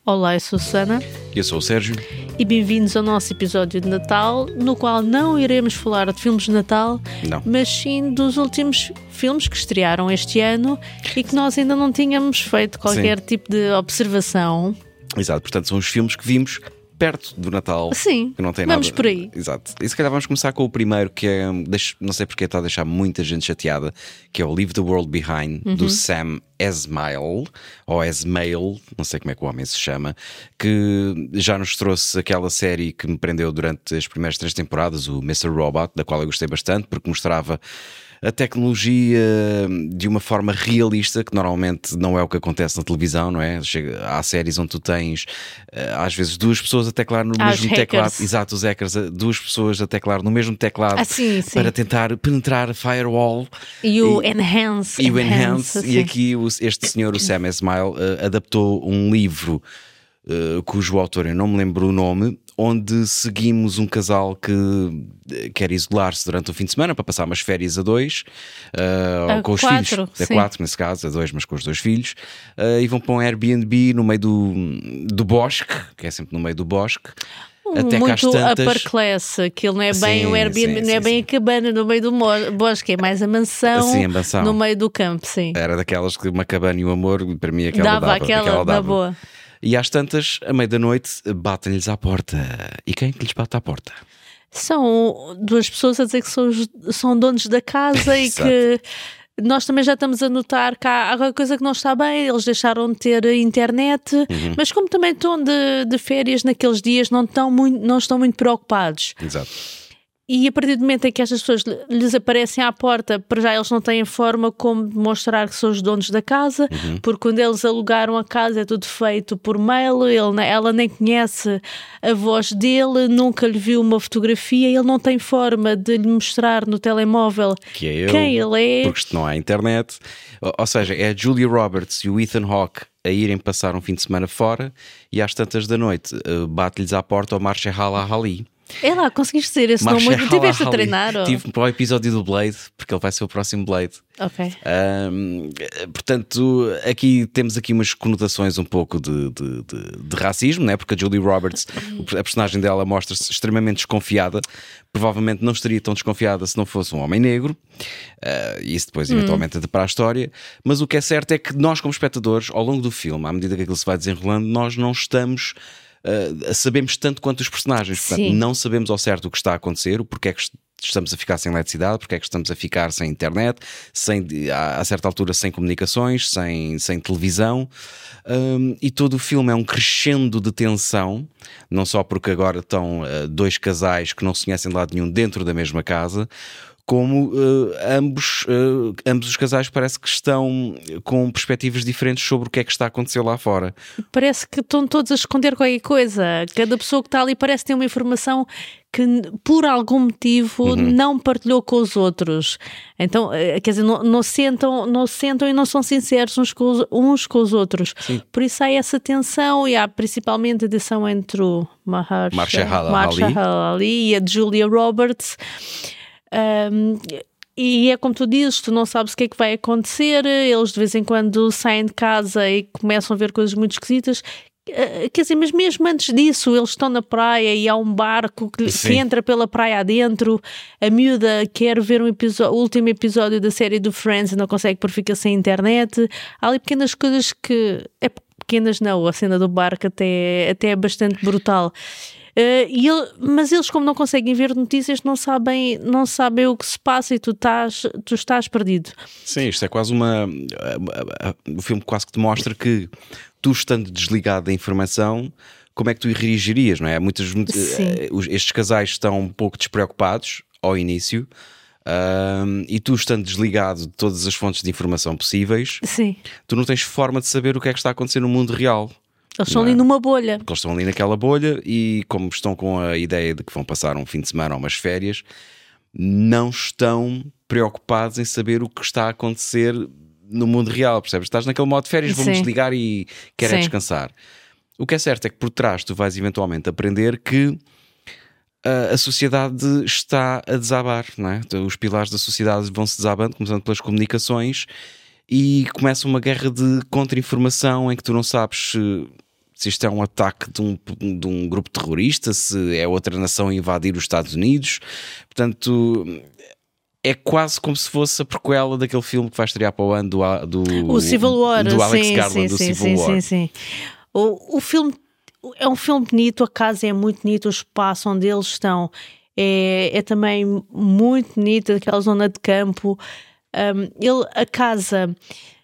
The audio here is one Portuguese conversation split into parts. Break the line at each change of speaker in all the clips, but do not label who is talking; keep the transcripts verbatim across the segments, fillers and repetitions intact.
Olá, eu sou a Susana.
Eu sou o Sérgio.
E bem-vindos ao nosso episódio de Natal, no qual não iremos falar de filmes de Natal,
não.
mas sim dos últimos filmes que estrearam este ano e que nós ainda não tínhamos feito qualquer sim. tipo de observação.
Exato, portanto são os filmes que vimos perto do Natal.
Sim,
que não tem
vamos
nada...
por aí.
Exato. E se calhar vamos começar com o primeiro, que é, não sei porque está a deixar muita gente chateada, que é o Leave the World Behind, uhum. do Sam Esmail, ou Esmail, não sei como é que o homem se chama, que já nos trouxe aquela série que me prendeu durante as primeiras três temporadas, o mister Robot, da qual eu gostei bastante, porque mostrava a tecnologia de uma forma realista, que normalmente não é o que acontece na televisão, não é? Chega, há séries onde tu tens às vezes duas pessoas a teclar no
ah,
mesmo teclado. Exato, os hackers, duas pessoas a teclar no mesmo teclado
ah, sim, sim.
para tentar penetrar a firewall.
E o e, enhance.
E o
enhance,
enhance. E aqui este senhor, o Sam Esmail, uh, adaptou um livro uh, cujo autor eu não me lembro o nome, onde seguimos um casal que quer isolar-se durante o fim de semana para passar umas férias a dois, uh, com os
quatro,
filhos, é
sim.
quatro nesse caso, a dois, mas com os dois filhos, uh, e vão para um Airbnb no meio do, do bosque, que é sempre no meio do bosque. Até
muito
tantas...
upper class, aquilo não é bem
sim,
o Airbnb,
sim,
não é
sim,
bem
sim.
a cabana no meio do bosque, é mais a mansão,
sim, a mansão
no meio do campo, sim.
Era daquelas que uma cabana e o amor, para mim aquela
dava,
dava,
aquela,
aquela dava.
da boa.
E às tantas, à meia da noite, batem-lhes à porta. E quem é que lhes bate à porta?
São duas pessoas a dizer que são, são donos da casa e que nós também já estamos a notar que há alguma coisa que não está bem. Eles deixaram de ter internet,
uhum.
mas como também estão de, de férias naqueles dias, não estão muito, não estão muito preocupados.
Exato.
E a partir do momento em que estas pessoas lhes aparecem à porta, para já eles não têm forma como demonstrar que são os donos da casa,
uhum.
porque quando eles alugaram a casa é tudo feito por mail, ele, ela nem conhece a voz dele, nunca lhe viu uma fotografia, ele não tem forma de lhe mostrar no telemóvel
que é ele,
quem ele é.
Porque isto não há internet. Ou seja, é a Julia Roberts e o Ethan Hawke a irem passar um fim de semana fora e às tantas da noite bate-lhes à porta ao Mahershala Ali.
É lá, conseguiste dizer esse nome muito. Tiveste a treinar? Ou?
Tive para o episódio do Blade, porque ele vai ser o próximo Blade.
Ok.
Um, portanto, aqui temos aqui umas conotações um pouco de, de, de, de racismo, né? Porque a Julie Roberts, a personagem dela, mostra-se extremamente desconfiada. Provavelmente não estaria tão desconfiada se não fosse um homem negro. Uh, e isso depois, eventualmente, hum. para a história. Mas o que é certo é que nós, como espectadores, ao longo do filme, à medida que aquilo se vai desenrolando, nós não estamos... Uh, sabemos tanto quanto os personagens, portanto, não sabemos ao certo o que está a acontecer, o porquê é que estamos a ficar sem eletricidade, porque é que estamos a ficar sem internet, sem, a, a certa altura sem comunicações, sem, sem televisão, um, e todo o filme é um crescendo de tensão, não só porque agora estão uh, dois casais que não se conhecem de lado nenhum dentro da mesma casa, como uh, ambos, uh, ambos os casais parece que estão com perspectivas diferentes sobre o que é que está a acontecer lá fora.
Parece que estão todos a esconder qualquer coisa. Cada pessoa que está ali parece ter uma informação que por algum motivo uhum. não partilhou com os outros. Então, quer dizer, não, não, sentam, não sentam e não são sinceros uns com os, uns com os outros.
Sim. Por
isso há essa tensão e há principalmente a tensão entre o Mahershala Ali e a Julia Roberts. Um, e é como tu dizes, tu não sabes o que é que vai acontecer, eles de vez em quando saem de casa e começam a ver coisas muito esquisitas, uh, quer dizer, mas mesmo antes disso eles estão na praia e há um barco que, que entra pela praia adentro, a miúda quer ver um episódio, o último episódio da série do Friends e não consegue porque fica sem internet. Há ali pequenas coisas que, é pequenas não, a cena do barco até, até é bastante brutal. Uh, e ele, mas eles, como não conseguem ver notícias, não sabem, não sabem o que se passa e tu estás, tu estás perdido.
Sim, isto é quase uma... O filme quase que te mostra que tu, estando desligado da informação, como é que tu reagirias, não é? Muitos, estes casais estão um pouco despreocupados ao início, um, e tu, estando desligado de todas as fontes de informação possíveis,
Sim.
tu não tens forma de saber o que é que está a acontecer no mundo real.
Eles estão ali numa bolha.
Eles estão ali naquela bolha e, como estão com a ideia de que vão passar um fim de semana ou umas férias, não estão preocupados em saber o que está a acontecer no mundo real, percebes? Estás naquele modo de férias, vou-me desligar e quero é descansar. O que é certo é que por trás tu vais eventualmente aprender que a sociedade está a desabar, não é? Os pilares da sociedade vão-se desabando, começando pelas comunicações, e começa uma guerra de contra-informação em que tu não sabes se se isto é um ataque de um, de um grupo terrorista, se é outra nação a invadir os Estados Unidos. Portanto, é quase como se fosse a prequela daquele filme que vai estrear para o ano do, do,
o Civil War,
do Alex
sim,
Garland,
sim,
do
sim,
Civil
sim,
War.
Sim, sim. O, o filme é um filme bonito, a casa é muito bonita, o espaço onde eles estão é, é também muito bonito, aquela zona de campo. Um, ele, a casa...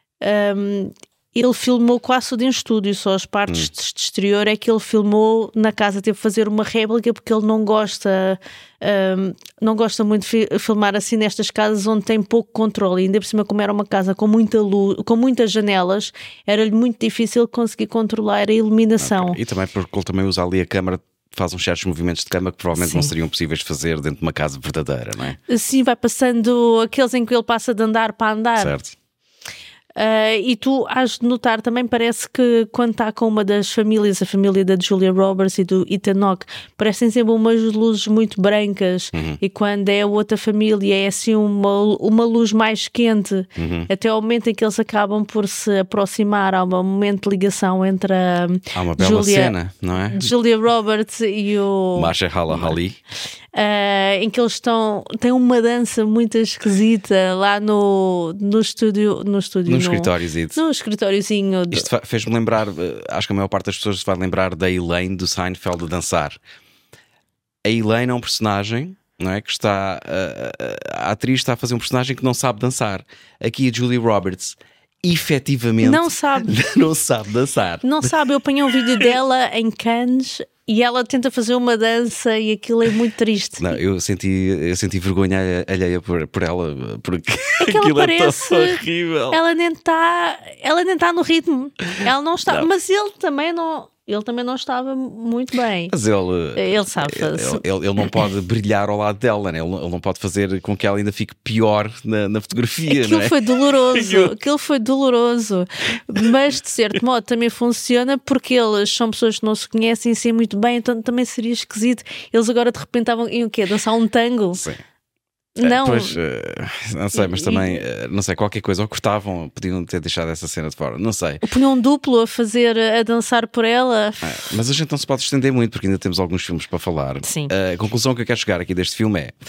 Um, ele filmou quase tudo em estúdio, só as partes hum. de exterior é que ele filmou na casa, teve que fazer uma réplica porque ele não gosta um, não gosta muito de fi- filmar assim nestas casas onde tem pouco controle, e ainda por cima como era uma casa com muita luz, com muitas janelas, era-lhe muito difícil conseguir controlar a iluminação.
Okay. E também porque ele também usa ali a câmara, faz uns certos movimentos de câmara que provavelmente Sim. não seriam possíveis de fazer dentro de uma casa verdadeira, não é?
Sim, vai passando aqueles em que ele passa de andar para andar.
Certo.
Uh, e tu has de notar também, parece que quando está com uma das famílias, a família da Julia Roberts e do Ethan Hawke, parecem sempre umas luzes muito brancas, uhum. e quando é a outra família é assim uma, uma luz mais quente, uhum. até ao momento em que eles acabam por se aproximar. Há um momento de ligação entre a
há uma bela
Julia,
cena, não é?
Julia Roberts e o
Mahershala Ali.
Uh, em que eles estão, tem uma dança muito esquisita lá no, no estúdio, no estúdio,
no,
no
escritóriozinho.
No escritóriozinho. Do...
Isto fez-me lembrar, acho que a maior parte das pessoas se vai lembrar da Elaine do Seinfeld a dançar. A Elaine é um personagem, não é? Que está, a, a atriz está a fazer um personagem que não sabe dançar. Aqui a Julia Roberts efetivamente
não sabe,
não sabe dançar.
Não sabe, eu apanhei um vídeo dela em Cannes e ela tenta fazer uma dança e aquilo é muito triste.
Não, eu senti, eu senti vergonha alheia por, por ela, porque
é que
aquilo
ela parece,
é tão horrível.
Ela nem está, ela nem está no ritmo. Ela não está, não. Mas ele também não. Ele também não estava muito bem.
Mas ele,
ele sabe fazer.
Ele, ele, ele não pode brilhar ao lado dela, né? ele, ele não pode fazer com que ela ainda fique pior na, na fotografia.
Aquilo
não é?
foi doloroso. Aquilo foi doloroso. Mas de certo modo também funciona porque eles são pessoas que não se conhecem assim muito bem, então também seria esquisito. Eles agora de repente estavam em o quê? Dançar um tango?
Sim.
Não.
Pois, não sei, mas também, não sei, qualquer coisa, ou cortavam, podiam ter deixado essa cena de fora, não sei.
Punham um duplo a fazer, a dançar por ela.
É, mas a gente não se pode estender muito porque ainda temos alguns filmes para falar.
Sim.
A conclusão que eu quero chegar aqui deste filme é: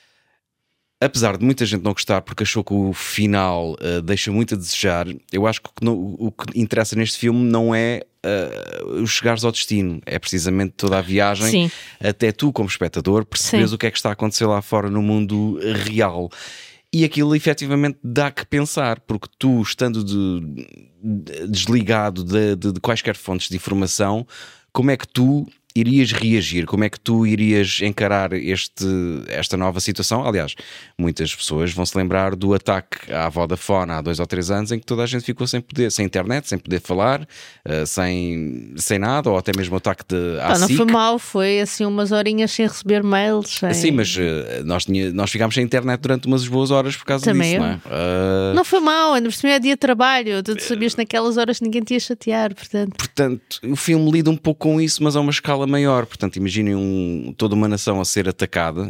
apesar de muita gente não gostar porque achou que o final uh, deixa muito a desejar, eu acho que o que, não, o que interessa neste filme não é uh, os chegares ao destino, é precisamente toda a viagem.
Sim.
Até tu, como espectador, percebes Sim. o que é que está a acontecer lá fora no mundo real. E aquilo efetivamente dá que pensar, porque tu, estando de, de, desligado de, de, de quaisquer fontes de informação, como é que tu irias reagir? Como é que tu irias encarar este, esta nova situação? Aliás, muitas pessoas vão se lembrar do ataque à Vodafone há dois ou três anos, em que toda a gente ficou sem poder, sem internet, sem poder falar, uh, sem, sem nada, ou até mesmo o ataque de à
Pá, não
SIC.
foi mal, foi assim umas horinhas sem receber mails. Sem...
Sim, mas uh, nós, tinha, nós ficámos sem internet durante umas boas horas por causa
Também
disso,
eu.
não é? Uh...
Não foi mal, ainda por cima é dia de trabalho, tu sabias naquelas horas que ninguém te ia chatear, portanto.
Portanto, o filme lida um pouco com isso, mas a uma escala maior. Portanto, imaginem um, toda uma nação a ser atacada,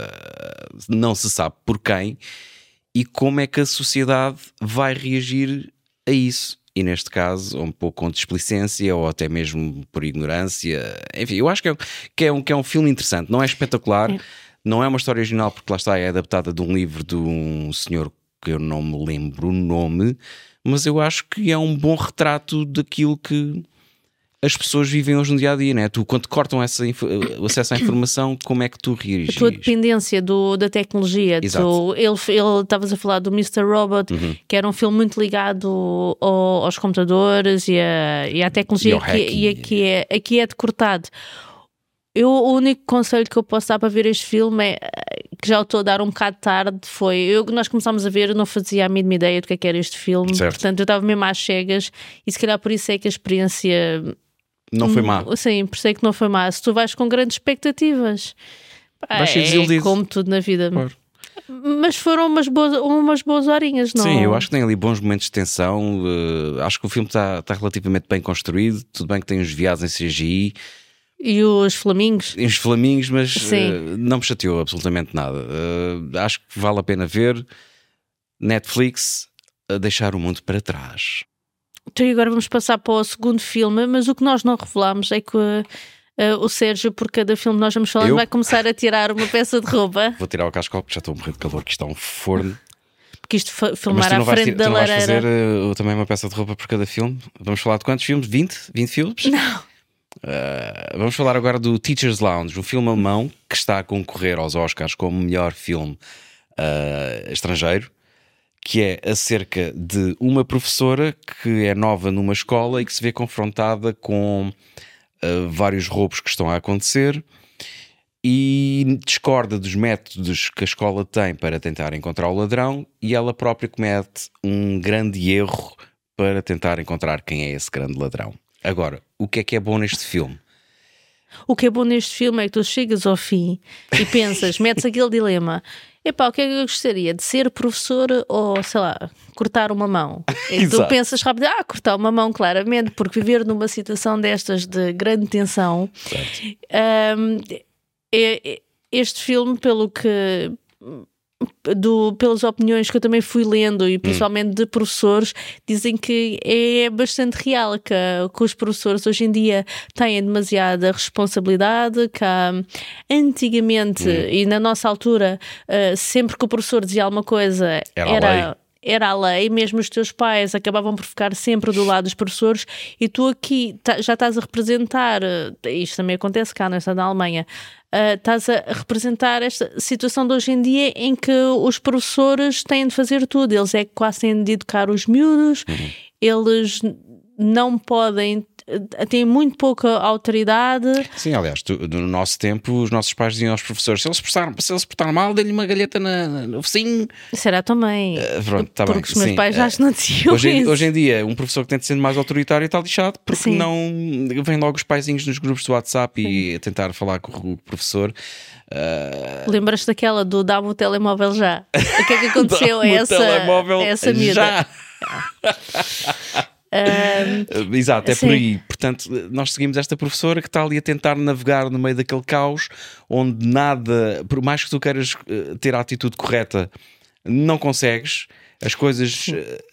uh, não se sabe por quem, e como é que a sociedade vai reagir a isso. E neste caso, um pouco com displicência ou até mesmo por ignorância. Enfim, eu acho que é, que é, um, que é um filme interessante. Não é espetacular, é. Não é uma história original, porque lá está, é adaptada de um livro de um senhor que eu não me lembro o nome, mas eu acho que é um bom retrato daquilo que as pessoas vivem hoje no dia-a-dia, né? Tu, quando cortam essa info, o acesso à informação, como é que tu reages?
A tua dependência do, da tecnologia. Tu, ele ele estavas a falar do mister Robot, uhum. que era um filme muito ligado ao, aos computadores e, a, e à tecnologia, e, que, e aqui, é, aqui é decortado. Eu, o único conselho que eu posso dar para ver este filme é, que já o estou a dar um bocado tarde, foi, eu, nós começámos a ver, eu não fazia a mínima ideia do que é que era este filme,
certo.
Portanto eu estava mesmo às cegas, e se calhar por isso é que a experiência
não foi má.
Sim, por isso é que não foi má. Se tu vais com grandes expectativas, pá,
ser
é
desiludido.
Como tudo na vida.
Claro.
Mas foram umas boas, umas boas horinhas, não?
Sim, eu acho que tem ali bons momentos de tensão, uh, acho que o filme está tá relativamente bem construído, tudo bem que tem uns viados em C G I,
e os flamingos?
E os flamingos, mas uh, não me chateou absolutamente nada. Uh, acho que vale a pena ver. Netflix, a deixar o mundo para trás.
Então agora vamos passar para o segundo filme, mas o que nós não revelámos é que uh, uh, o Sérgio, por cada filme que nós vamos falando,
Eu?
vai começar a tirar uma peça de roupa.
Vou tirar o cascal porque já estou a morrer de calor, que está um forno.
Porque isto filmar à frente
tirar,
da
tu não
lareira.
Vais fazer uh, também uma peça de roupa por cada filme? Vamos falar de quantos filmes? vinte? vinte filmes?
Não.
Uh, vamos falar agora do Teacher's Lounge, um filme alemão que está a concorrer aos Oscars como melhor filme uh, estrangeiro, que é acerca de uma professora que é nova numa escola e que se vê confrontada com uh, vários roubos que estão a acontecer e discorda dos métodos que a escola tem para tentar encontrar o ladrão, e ela própria comete um grande erro para tentar encontrar quem é esse grande ladrão. Agora, o que é que é bom neste filme?
O que é bom neste filme é que tu chegas ao fim e pensas, metes aquele dilema: epá, o que é que eu gostaria? De ser professor ou, sei lá, cortar uma mão? E tu pensas rápido, ah, cortar uma mão, claramente, porque viver numa situação destas de grande tensão. Um, é, este filme, pelo que... Do, pelas opiniões que eu também fui lendo e principalmente hum. de professores, dizem que é bastante real, que, que os professores hoje em dia têm demasiada responsabilidade, que há, antigamente hum. e na nossa altura, uh, sempre que o professor dizia alguma coisa
era,
era era a lei, mesmo os teus pais acabavam por ficar sempre do lado dos professores, e tu aqui tá, já estás a representar, isto também acontece cá, não está na Alemanha, uh, estás a representar esta situação de hoje em dia em que os professores têm de fazer tudo, eles é que quase têm de educar os miúdos, uhum. eles não podem, têm muito pouca autoridade.
Sim, aliás, tu, no nosso tempo os nossos pais diziam aos professores: se eles portaram, se eles portaram mal, dê-lhe uma galheta na, na, no focinho.
Será também?
Uh, pronto, tá
porque
bem.
os meus
Sim.
pais já não diziam
hoje,
isso.
Hoje em dia, um professor que tenta ser mais autoritário está lixado, porque Sim. não vem logo os paizinhos nos grupos do WhatsApp Sim. e a tentar falar com o professor. Uh...
Lembras-te daquela do dá-me o telemóvel já? O que é que aconteceu a essa, essa miúda?
Já. Um, Exato, é sim. por aí. Portanto, nós seguimos esta professora que está ali a tentar navegar no meio daquele caos onde nada, por mais que tu queiras ter a atitude correta, não consegues as coisas.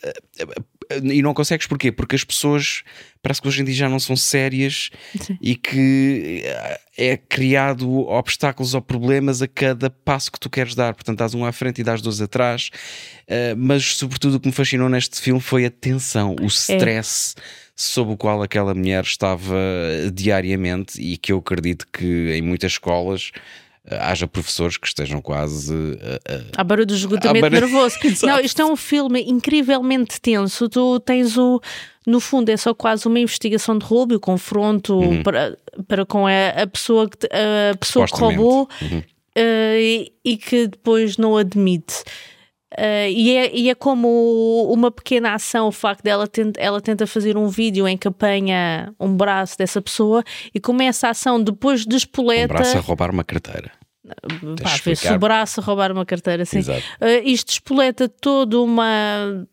E não consegues porquê? Porque as pessoas parece que hoje em dia já não são sérias Sim. e que é criado obstáculos ou problemas a cada passo que tu queres dar. Portanto, dás um à frente e dás dois atrás. Uh, mas sobretudo o que me fascinou neste filme foi a tensão, o stress é. sob o qual aquela mulher estava diariamente, e que eu acredito que em muitas escolas haja professores que estejam quase uh, uh,
à barulho do esgotamento barulho... nervoso. Não, isto é um filme incrivelmente tenso. Tu tens o, no fundo é só quase uma investigação de roubo, o confronto uhum. para, para com a, a pessoa que, a pessoa que roubou uhum. uh, e, e que depois não admite. Uh, e, é, e é como uma pequena ação, o facto dela tenta, ela tenta fazer um vídeo em que apanha um braço dessa pessoa, e como essa ação depois despoleta...
Um braço a roubar uma carteira.
Pá, vê-se o braço a roubar uma carteira, sim. Uh, isto despoleta toda uma...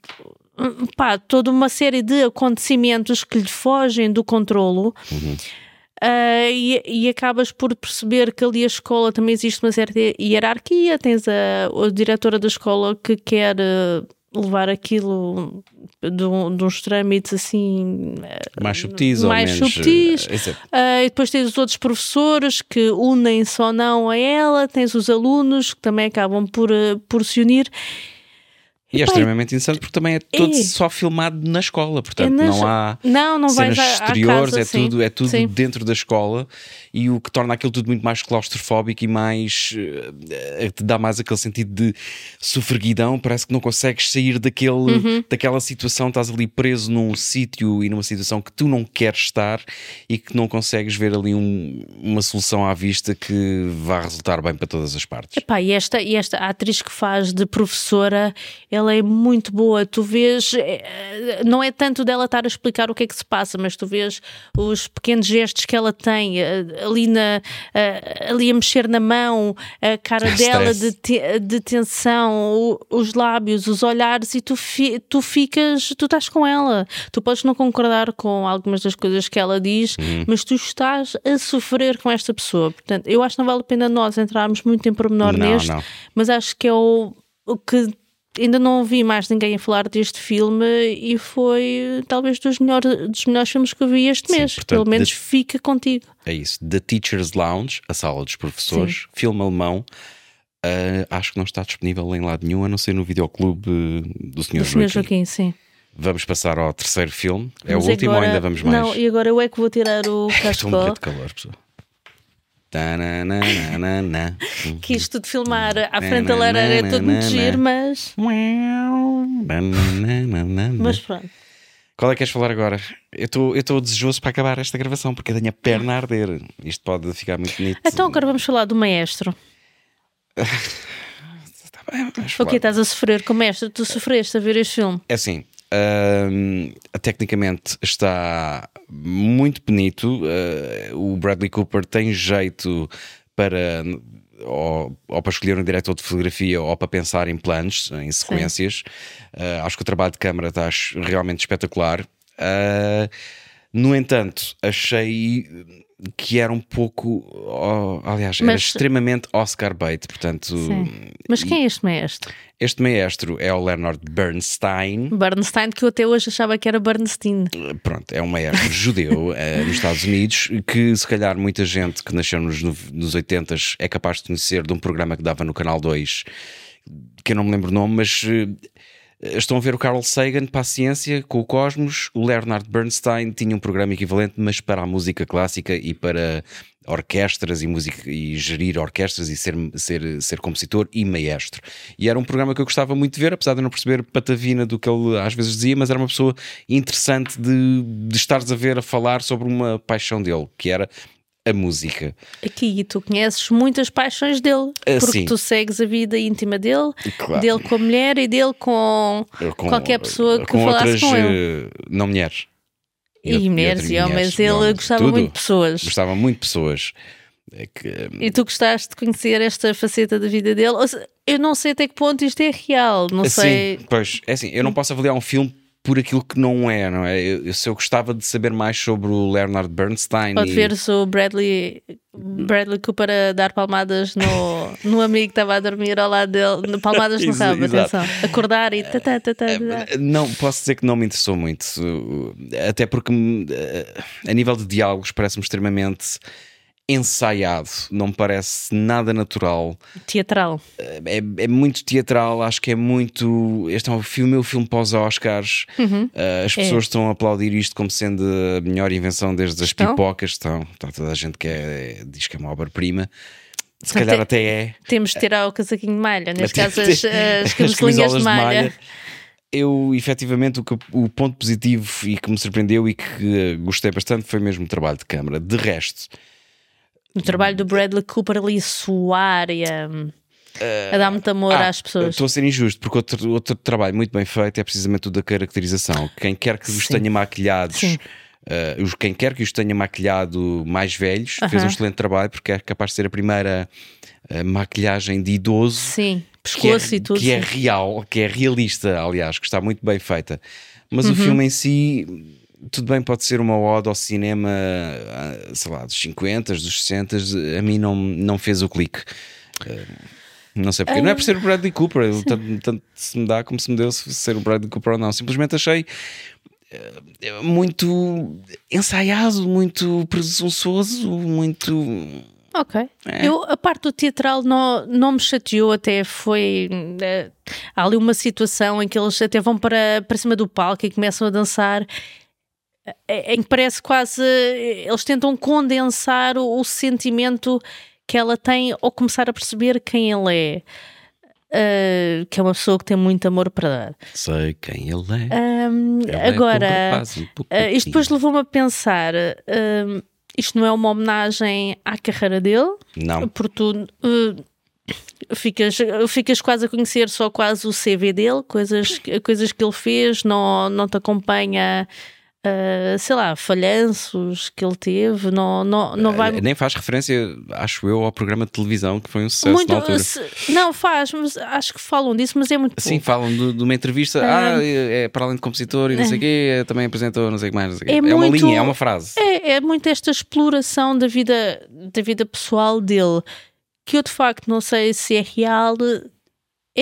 Pá, toda uma série de acontecimentos que lhe fogem do controlo. Uhum. Uh, e, e acabas por perceber que ali a escola também existe uma certa hierarquia. Tens a, a diretora da escola que quer uh, levar aquilo de, de uns trâmites assim
mais subtis,
mais
ou menos
subtis. Uh, uh, e depois tens os outros professores que unem-se ou não a ela, tens os alunos que também acabam por, uh, por se unir.
E é Pai, extremamente interessante porque também é todo é. só filmado na escola, portanto é nas... não há
não, não
cenas
vais
exteriores,
casa,
é
sim.
tudo, é tudo
sim.
dentro da escola, e o que torna aquilo tudo muito mais claustrofóbico e mais uh, te dá mais aquele sentido de sofreguidão. Parece que não consegues sair daquele, uhum. daquela situação, estás ali preso num sítio e numa situação que tu não queres estar, e que não consegues ver ali um, uma solução à vista que vá resultar bem para todas as partes.
Epá, e, esta, e esta atriz que faz de professora, ela é muito boa. Tu vês, não é tanto dela estar a explicar o que é que se passa, mas tu vês os pequenos gestos que ela tem ali, na, ali a mexer na mão, a cara dela de, te, de tensão, os lábios, os olhares, e tu, fi, tu ficas, tu estás com ela. Tu podes não concordar com algumas das coisas que ela diz, uhum. mas tu estás a sofrer com esta pessoa. Portanto, eu acho que não vale a pena nós entrarmos muito em pormenor
não,
neste,
não.
mas acho que é o, o que ainda não ouvi mais ninguém a falar deste filme e foi talvez dos melhores, dos melhores filmes que eu vi este Sim, mês. Portanto, pelo menos the... fica contigo.
É isso. The Teacher's Lounge, a sala dos professores, Sim. filme alemão. Uh, acho que não está disponível em lado nenhum, a não ser no videoclube do senhor Joaquim.
Joaquim. Sim.
Vamos passar ao terceiro filme. É Mas o último agora... ou ainda vamos mais?
Não, e agora eu é que vou tirar o casco.
Estou um bocado de calor, pessoal.
Que isto de filmar à frente da lareira é todo muito giro, mas. Mas pronto.
Qual é que queres falar agora? Eu estou desejoso para acabar esta gravação porque eu tenho a perna a arder. Isto pode ficar muito bonito.
Então agora vamos falar do maestro.
Tá bem,
o que estás a sofrer com o mestre? Tu sofreste a ver este filme?
É assim, uh, tecnicamente está muito bonito. Uh, o Bradley Cooper tem jeito para ou, ou para escolher um diretor de fotografia ou para pensar em planos, em sequências. Uh, acho que o trabalho de câmara está realmente espetacular. Uh, no entanto, achei que era um pouco, oh, aliás, Mas... era extremamente Oscar bait, portanto.
Sim. Mas quem é este maestro?
Este maestro é o Leonard Bernstein.
Bernstein, que eu até hoje achava que era Bernstein.
Pronto, é um maestro judeu uh, nos Estados Unidos, que se calhar muita gente que nasceu nos, nos oitenta é capaz de conhecer de um programa que dava no Canal dois, que eu não me lembro o nome, mas... Uh, Estão a ver o Carl Sagan para a ciência com o Cosmos. O Leonard Bernstein tinha um programa equivalente, mas para a música clássica e para orquestras e música, e gerir orquestras e ser, ser, ser compositor e maestro. E era um programa que eu gostava muito de ver, apesar de não perceber patavina do que ele às vezes dizia, mas era uma pessoa interessante de, de estares a ver a falar sobre uma paixão dele, que era a música.
Aqui tu conheces muitas paixões dele, porque
Sim.
tu segues a vida íntima dele,
claro.
dele com a mulher e dele com, com qualquer pessoa que
com
falasse
outras,
com ele.
Não mulheres.
E, e mulheres e, e homens. Ele homens. gostava Tudo. muito de pessoas.
Gostava muito de pessoas. É que...
E tu gostaste de conhecer esta faceta da vida dele? Eu não sei até que ponto isto é real, não
Sim,
sei.
Pois, é assim, eu não posso avaliar um filme por aquilo que não é, não é? Eu, se eu gostava de saber mais sobre o Leonard Bernstein.
Pode
e...
ver-se o Bradley, Bradley Cooper a dar palmadas no, no amigo que estava a dormir ao lado dele, palmadas no rabo, atenção, acordar e tá, tá, tá, tá, tá.
Não, posso dizer que não me interessou muito, até porque a nível de diálogos parece-me extremamente ensaiado, não me parece nada natural.
Teatral.
É, é muito teatral, acho que é muito. Este é o filme, o filme pós-Oscars.
Uhum.
As pessoas é. estão a aplaudir isto como sendo a melhor invenção desde as estão? pipocas. Estão, está toda a gente que é, diz que é uma obra-prima. Se então, calhar te, até é.
Temos de tirar o casaquinho de malha, neste caso as, as camisolinhas de malha. de malha.
Eu, efetivamente, o, que, o ponto positivo e que me surpreendeu e que gostei bastante foi mesmo o trabalho de câmara. De resto.
O trabalho do Bradley Cooper ali suar e a, a dar muito amor
ah,
às pessoas.
Estou a ser injusto, porque outro, outro trabalho muito bem feito é precisamente o da caracterização. Quem quer que os Sim. tenha maquilhados, uh, quem quer que os tenha maquilhado mais velhos, uh-huh. fez um excelente trabalho, porque é capaz de ser a primeira uh, maquilhagem de idoso.
Sim, pescoço
que é,
e tudo.
Que é real, que é realista, aliás, que está muito bem feita. Mas uhum. o filme em si... Tudo bem, pode ser uma ode ao cinema, sei lá, dos cinquenta, dos sessenta, a mim não, não fez o clique. Não sei porquê. Não é por ser o Bradley Cooper, tanto, tanto se me dá como se me deu ser o Bradley Cooper ou não. Simplesmente achei muito ensaiado, muito presunçoso, muito...
Ok. É. Eu, a parte do teatral não, não me chateou, até foi... É, há ali uma situação em que eles até vão para, para cima do palco e começam a dançar... em que parece quase eles tentam condensar o, o sentimento que ela tem ao começar a perceber quem ele é, uh, que é uma pessoa que tem muito amor para dar.
Sei quem ele é.
Um,
ele
agora,
é rapaz, um
uh, isto depois levou-me a pensar: uh, isto não é uma homenagem à carreira dele?
Não.
Porque tu uh, ficas, ficas quase a conhecer só quase o C V dele, coisas, coisas que ele fez, não, não te acompanha. Uh, sei lá, falhanços que ele teve, não, não, não vai...
Nem faz referência, acho eu, ao programa de televisão que foi um sucesso
muito,
na altura.
Se, não faz, mas acho que falam disso, mas é muito pouco.
Sim, falam de, de uma entrevista, uh, ah, é para além de compositor e não sei o quê, também apresentou não sei o que mais, não sei é, é muito, uma linha, é uma frase.
É, é muito esta exploração da vida, da vida pessoal dele, que eu de facto não sei se é real, é,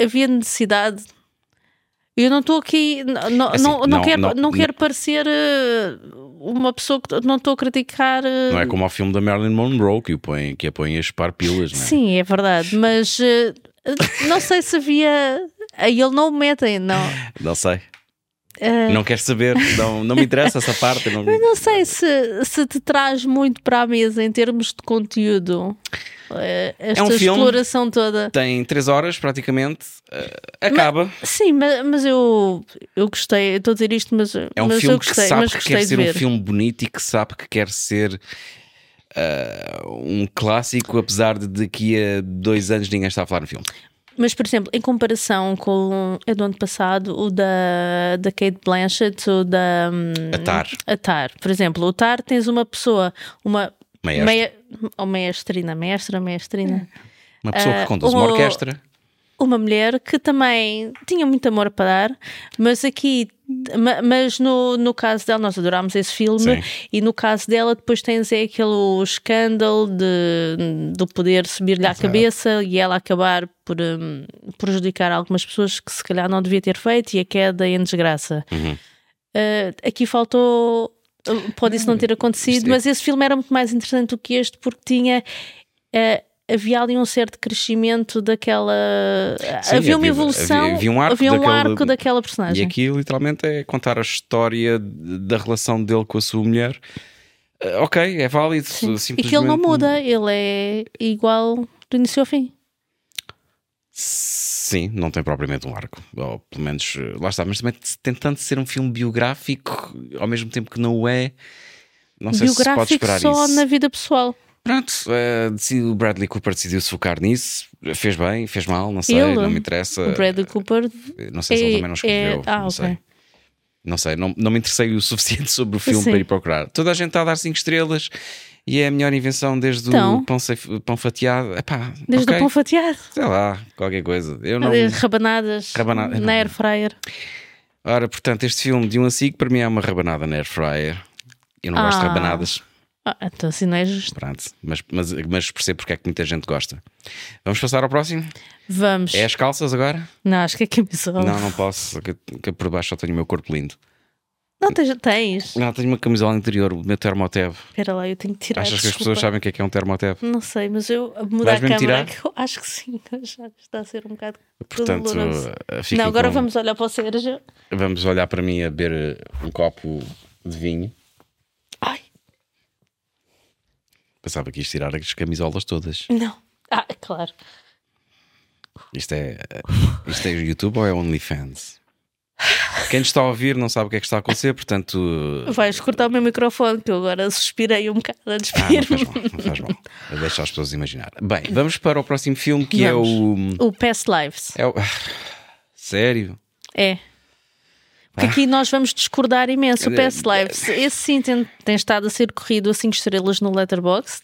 havia necessidade. Eu não estou aqui, não, assim, não, não, não, quero, não, não quero parecer uma pessoa que não estou a criticar.
Não é como ao filme da Marilyn Monroe que, o põe, que a põe a chupar pilas, não é?
Sim, é verdade, mas não sei se havia. Aí ele não o metem, não.
Não sei. Uh... Não queres saber, não, não me interessa essa parte. Não...
Eu não sei se, se te traz muito para a mesa em termos de conteúdo. Esta
é um filme,
exploração toda.
Tem três horas praticamente, uh, acaba.
Mas, sim, mas, mas eu, eu gostei. Estou a dizer isto, mas
é um
mas
filme
eu gostei,
que sabe
mas
que
gostei
quer ser
ver.
um filme bonito e que sabe que quer ser uh, um clássico, apesar de daqui a dois anos ninguém está a falar no filme.
Mas, por exemplo, em comparação com é do ano passado, o da, da Cate Blanchett, o da um,
a Tar.
a Tar. Por exemplo, o Tar tens uma pessoa, uma
Maestra.
Meia, ou maestrina, mestra, maestrina.
Uma pessoa que conduz uh, uma orquestra.
Uma mulher que também tinha muito amor para dar, mas aqui, mas no, no caso dela, nós adorámos esse filme. Sim. E no caso dela depois tens é aquele escândalo de, do poder subir-lhe à cabeça e ela acabar por um, prejudicar algumas pessoas que se calhar não devia ter feito e a queda em desgraça.
Uhum.
Uh, aqui faltou... Pode isso não ter acontecido, mas esse filme era muito mais interessante do que este porque tinha uh, havia ali um certo crescimento daquela Sim, havia uma evolução, havia, havia um, arco, havia um daquela, arco daquela personagem.
E aqui literalmente é contar a história da relação dele com a sua mulher. Uh, ok, é válido. Simplesmente...
E que ele não muda, ele é igual do início ao fim.
Sim, não tem propriamente um arco, ou pelo menos lá está, mas também tentando ser um filme biográfico ao mesmo tempo que não o é, não sei se se pode esperar isso.
Biográfico só na vida pessoal.
Pronto, uh, o Bradley Cooper decidiu-se focar nisso, fez bem, fez mal, não sei, ele, não me interessa.
O Bradley Cooper
não sei se
é,
ele também não escreveu,
é, ah,
não
okay.
sei. Não sei, não, não me interessei o suficiente sobre o filme
Sim.
para ir procurar. Toda a gente está a dar cinco estrelas. E é a melhor invenção desde então, o pão, pão fatiado. Epá,
desde
okay.
o pão fatiado.
Sei lá, qualquer coisa. Eu não...
Rabanadas Rabanada. na air fryer.
Ora, portanto, este filme de um a cinco para mim é uma rabanada na air fryer. Eu não ah. gosto de rabanadas.
Ah, então assim não é justo.
Pronto, mas, mas, mas percebo porque é que muita gente gosta. Vamos passar ao próximo?
Vamos.
É as calças agora?
Não, acho que é camisola.
Não, não posso, que, que por baixo só tenho o meu corpo lindo.
Não tens, tens.
Não, tenho uma camisola interior, o meu termoteb.
Espera lá, eu tenho que tirar.
Achas
desculpa.
que as pessoas sabem o que é que é um termoteb?
Não sei, mas eu mudar a câmera tirar? Que eu acho que sim, já está a ser um bocado.
Portanto,
não, agora
com...
vamos olhar para o Sérgio.
Vamos olhar para mim a beber um copo de vinho.
Ai.
Pensava que ias tirar as camisolas todas.
Não. Ah, claro.
Isto é, isto é YouTube ou é OnlyFans? Quem nos está a ouvir não sabe o que é que está a acontecer, portanto...
Vais cortar o meu microfone, que eu agora suspirei um bocado a despir-me.
Ah, não faz mal, não faz mal. Deixa as pessoas imaginar. Bem, vamos para o próximo filme, que vamos.
é o... O Past Lives.
É o... Sério?
É. Porque ah. aqui nós vamos discordar imenso. O Past Lives, esse sim tem, tem estado a ser corrido a cinco estrelas no Letterboxd.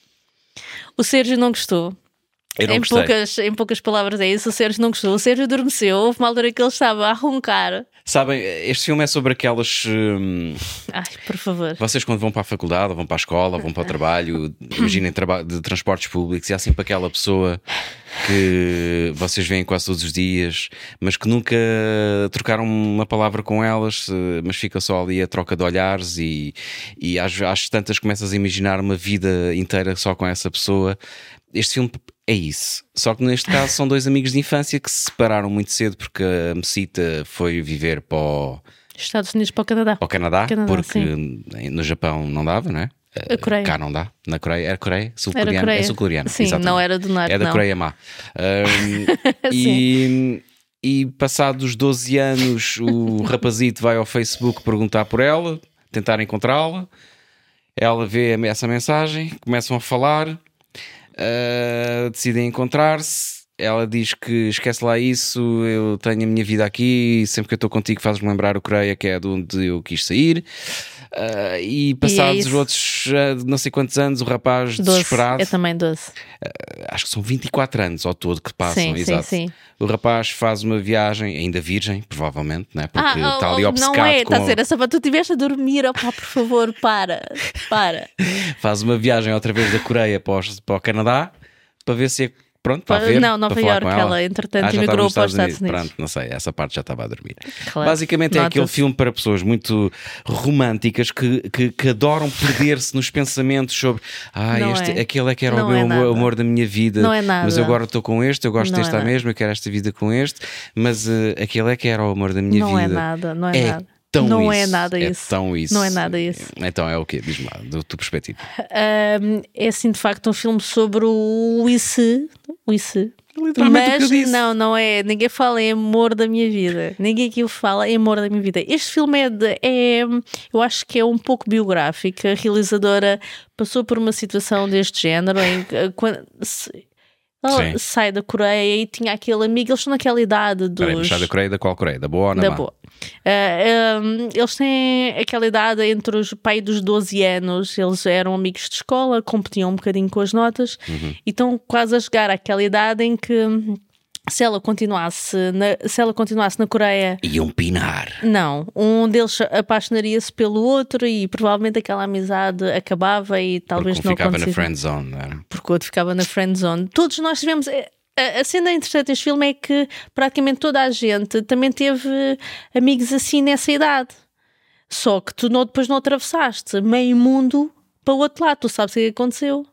O Sérgio não gostou. Em poucas, em poucas palavras é isso, o Sérgio não gostou. O Sérgio adormeceu, houve uma altura que ele estava a roncar.
Sabem, este filme é sobre aquelas... Hum...
Ai, por favor.
Vocês quando vão para a faculdade, ou vão para a escola, ou vão para o trabalho, imaginem traba- de transportes públicos, e há sempre aquela pessoa que vocês veem quase todos os dias, mas que nunca trocaram uma palavra com elas, mas fica só ali a troca de olhares e, e às, às tantas começas a imaginar uma vida inteira só com essa pessoa. Este filme é isso, só que neste caso são dois amigos de infância que se separaram muito cedo porque a Mesita foi viver para o...
Estados Unidos, para o Canadá.
Para o Canadá,
Canadá
porque
sim.
no Japão não dava, não é?
A Coreia.
Cá não dá. Na Coreia, era Coreia? Sul-coreana? Coreia. É sul-coreana.
Sim, exatamente. Não era do norte.
É da
não.
Coreia má. Um, e, e passados doze anos, o rapazito vai ao Facebook perguntar por ela, tentar encontrá-la. Ela vê essa mensagem, começam a falar. Uh, decidem encontrar-se. Ela diz que esquece lá isso, eu tenho a minha vida aqui, sempre que eu estou contigo fazes-me lembrar o Coreia, que é de onde eu quis sair. Uh, e passados e é os outros uh, não sei quantos anos, o rapaz doze, desesperado.
É também doze.
Uh, acho que são vinte e quatro anos ao todo que passam.
Sim,
exato.
Sim, sim.
O rapaz faz uma viagem, ainda virgem, provavelmente, né? Porque
ah,
está ali obcecado.
Não é,
com...
está a ser essa para tu estiveste a dormir, oh, pá, por favor, para, para.
Faz uma viagem outra vez da Coreia para o, para o Canadá para ver se é Pronto, para ver,
não, Nova Iorque, ela. ela entretanto ah, emigrou para os Estados Unidos. Unidos.
Pronto, não sei, essa parte já estava a dormir. Claro. Basicamente é aquele filme para pessoas muito românticas que, que, que adoram perder-se nos pensamentos sobre ah, este, é. aquele é que era não o meu é amor, amor da minha vida,
não é nada.
Mas eu agora estou com este, eu gosto não deste é à mesma, eu quero esta vida com este, mas uh, aquele é que era o amor da minha
não
vida.
Não é nada, não é, é nada.
Tão
não
isso.
é nada
é
isso.
Tão isso.
Não é nada isso.
Então é o quê? Diz-me lá, da tua perspectiva.
Um, é assim, de facto, um filme sobre o I C. O I C.
Literalmente
Mas
o que eu disse.
não, não é. Ninguém fala em amor da minha vida. Ninguém aqui fala em amor da minha vida. Este filme é, de, é. Eu acho que é um pouco biográfico. A realizadora passou por uma situação deste género em quando. Se, ela Sim. sai da Coreia e tinha aquele amigo, eles estão naquela idade dos...
Peraí, sai da Coreia, da qual Coreia? Da boa ou na
da
má?
boa. Uh, um, eles têm aquela idade entre os pai dos doze anos, eles eram amigos de escola, competiam um bocadinho com as notas
uhum.
e estão quase a chegar àquela idade em que se ela continuasse na, se ela continuasse na Coreia...
Iam pinar.
Não, um deles apaixonaria-se pelo outro e provavelmente aquela amizade acabava e talvez
Porque
não
ficava
acontecesse.
na friend zone, não era?
Porque o outro ficava na friend zone. Todos nós tivemos... A, a cena interessante deste filme é que praticamente toda a gente também teve amigos assim nessa idade. Só que tu não, depois não atravessaste meio mundo para o outro lado. Tu sabes o que aconteceu.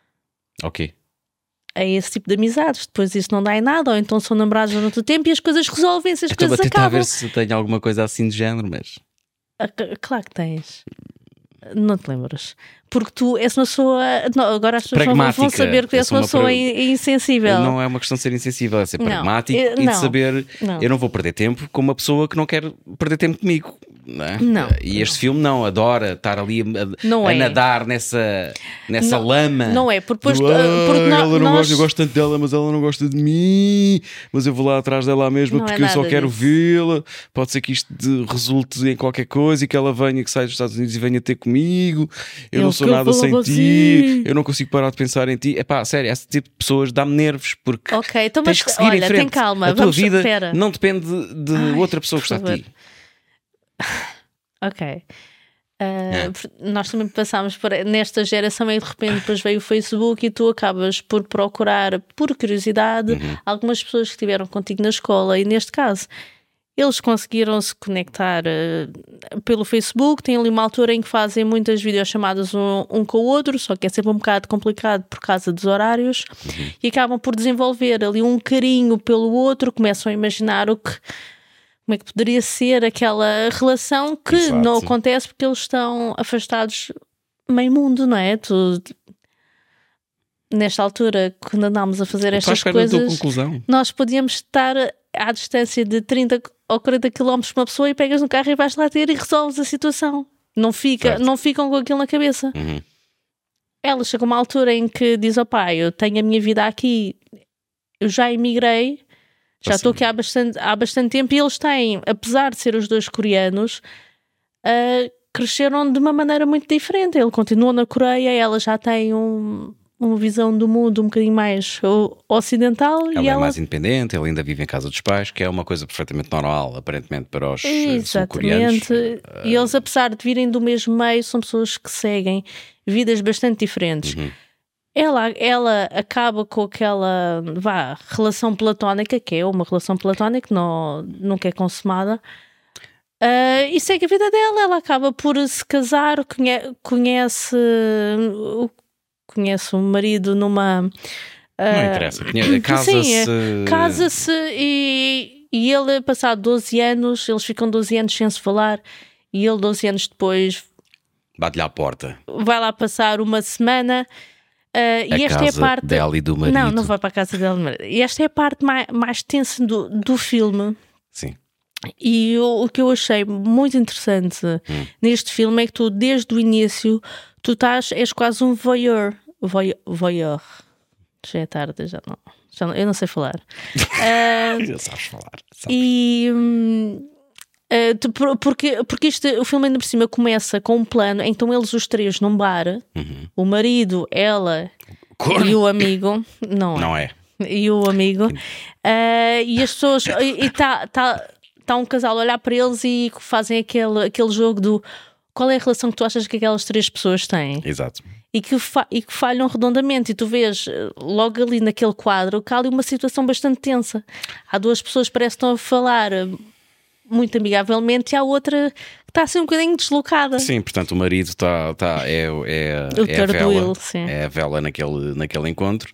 Ok.
É esse tipo de amizades, depois isso não dá em nada, ou então são namorados durante o tempo e as coisas resolvem-se, as
Estou
coisas
a tentar
acabam.
ver se tenho alguma coisa assim de género, mas...
Ah, claro que tens. Não te lembras. Porque tu és uma pessoa... Não, agora as pessoas vão saber que és uma pessoa pra... insensível.
Não é uma questão de ser insensível, é ser
não,
pragmático
eu,
e
não,
de saber...
Não.
Eu não vou perder tempo com uma pessoa que não quer perder tempo comigo. Não, é?
não
E este não. filme não, adora estar ali a,
não
a
é.
nadar nessa, nessa
não,
lama.
Não é, porque, depois,
do, ah,
porque
ela não
nós...
gosta, eu gosto tanto dela, mas ela não gosta de mim, mas eu vou lá atrás dela mesma
não
porque
é
eu só quero
disso.
vê-la. Pode ser que isto de, resulte em qualquer coisa e que ela venha, que saia dos Estados Unidos e venha ter comigo. Eu, eu não sou nada sem
assim.
ti, eu não consigo parar de pensar em ti. É pá, sério, esse tipo de pessoas dá-me nervos porque
okay, então,
tens
mas,
que seguir
olha,
em frente.
Tem calma,
a tua
vamos,
vida
espera.
não depende de
Ai,
outra pessoa que está a ti.
Ok. Uh, é. Nós também passámos por nesta geração e de repente depois veio o Facebook e tu acabas por procurar, por curiosidade,
uhum.
algumas pessoas que estiveram contigo na escola e neste caso eles conseguiram se conectar uh, pelo Facebook. Tem ali uma altura em que fazem muitas videochamadas um, um com o outro, só que é sempre um bocado complicado por causa dos horários,
uhum.
e acabam por desenvolver ali um carinho pelo outro, começam a imaginar o que como é que poderia ser aquela relação que
Exato.
Não acontece porque eles estão afastados meio mundo, não é? Tu, nesta altura, quando andámos a fazer estas coisas, nós podíamos estar à distância de trinta ou quarenta quilómetros de uma pessoa e pegas no carro e vais lá ter e resolves a situação. Não, fica, não ficam com aquilo na cabeça.
Uhum.
Ela chega a uma altura em que diz ao pai, eu tenho a minha vida aqui, eu já emigrei, já estou aqui há bastante, há bastante tempo, e eles têm, apesar de ser os dois coreanos, uh, cresceram de uma maneira muito diferente. Ele continua na Coreia, ela já tem um, uma visão do mundo um bocadinho mais ocidental.
Ela
e
é
ela...
mais independente, ela ainda vive em casa dos pais, que é uma coisa perfeitamente normal, aparentemente, para os sul-coreanos.
Exatamente. E eles, apesar de virem do mesmo meio, são pessoas que seguem vidas bastante diferentes.
Uhum.
Ela, ela acaba com aquela vá, relação platónica, que é uma relação platónica, não, nunca é consumada, uh, e segue a vida dela. Ela acaba por se casar, conhece, conhece, conhece um marido numa... Uh,
não interessa, casa-se...
Casa-se e, e ele, passado doze anos, eles ficam doze anos sem se falar, e ele doze anos depois...
Bate-lhe à porta.
Vai lá passar uma semana... Uh,
a
e esta
casa
é a parte
dela e do marido.
Não, não vai para a casa dela e do marido. E esta é a parte mais, mais tensa do, do filme.
Sim.
E eu, o que eu achei muito interessante
hum.
neste filme é que tu, desde o início, tu estás, és quase um voyeur. Voyeur. voyeur. Já é tarde, já não. Já não eu não sei falar. uh,
já sabes falar. Sabes.
E... Hum, Uh, tu, porque, porque este, o filme ainda por cima começa com um plano, então eles os três num bar,
uhum.
o marido, ela
Corno.
e o amigo, não,
não é,
e o amigo, uh, e as pessoas, e está tá, tá um casal a olhar para eles e fazem aquele, aquele jogo do qual é a relação que tu achas que aquelas três pessoas têm.
Exato.
e que, fa- e que falham redondamente. E tu vês logo ali naquele quadro que há ali uma situação bastante tensa. Há duas pessoas que parecem que estão a falar muito amigavelmente e há outra que está assim um bocadinho deslocada.
Sim, portanto o marido está, está, é, é, é, a vela, sim. é a vela naquele, naquele encontro.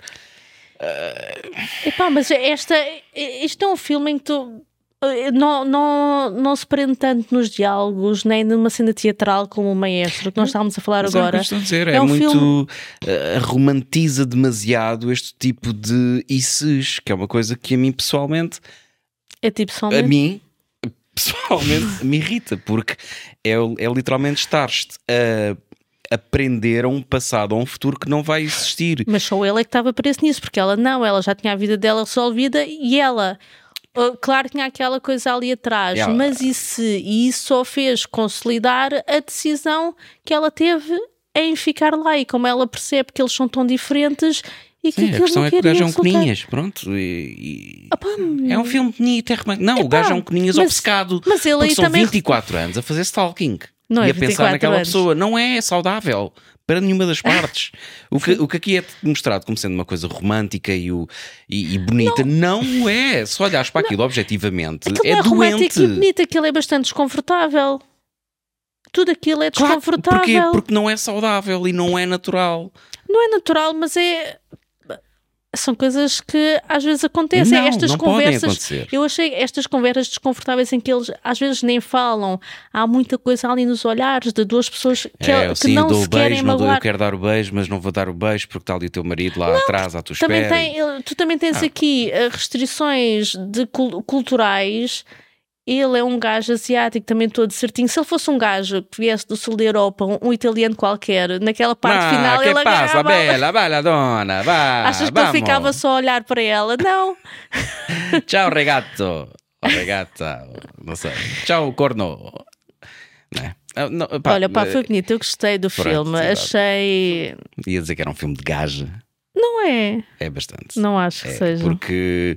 Uh... Epá, mas esta, isto é um filme em que tu não, não, não se prende tanto nos diálogos, nem numa cena teatral como o Maestro, que nós estávamos a falar
mas
agora.
É, o que estou a dizer, é, é um muito filme... uh, romantiza demasiado este tipo de isses, que é uma coisa que a mim pessoalmente
é tipo pessoalmente?
a mim pessoalmente me irrita, porque é, é literalmente estar-te a aprender a um passado, a um futuro que não vai existir.
Mas só ele é que estava preso nisso, porque ela não, ela já tinha a vida dela resolvida e ela, claro, tinha aquela coisa ali atrás, ela... mas isso, isso só fez consolidar a decisão que ela teve em ficar lá, e como ela percebe que eles são tão diferentes. E que
Sim, a questão é que o gajo é um coninhas, pronto. E, e...
Opa,
é um filme bonito, é romântico. Não, Epá, o gajo é um coninhas mas, obcecado.
Mas ele
porque são
também...
vinte e quatro anos a fazer stalking
não
e
é
a pensar naquela
anos.
pessoa. Não é saudável para nenhuma das partes. o, que, o que aqui é mostrado como sendo uma coisa romântica e, o, e, e bonita, não. não é. Se olhares para aquilo não. objetivamente, aquilo é, é doente.
Romântico e bonito, aquilo é bastante desconfortável. Tudo aquilo é desconfortável.
Claro, porquê? Porque não é saudável e não é natural.
Não é natural, mas é... São coisas que às vezes acontecem.
Não,
estas
não
conversas,
podem acontecer.
Eu achei estas conversas desconfortáveis em que eles às vezes nem falam. Há muita coisa ali nos olhares de duas pessoas que,
é,
que
sim,
não
eu dou
se
o beijo,
querem
não
magoar.
Dou, eu quero dar o beijo, mas não vou dar o beijo porque está ali o teu marido lá
não,
atrás à tua
também
espera.
Tem, tu também tens
ah.
aqui restrições de culturais. Ele é um gajo asiático, também todo certinho. Se ele fosse um gajo que viesse do sul da Europa, um, um italiano qualquer, naquela parte
ah,
final,
que
ele
passa,
agarrava...
bella, bella donna, va,
Achas que
vamos.
ele ficava só a olhar para ela? Não.
Ciao regato, oh, regata, não sei. Ciao corno. Não, não, pá,
Olha, pá, foi bonito, eu gostei do pronto, filme. Achei...
Ia dizer que era um filme de gaja.
Não é.
É bastante.
Não acho que
é,
seja.
Porque...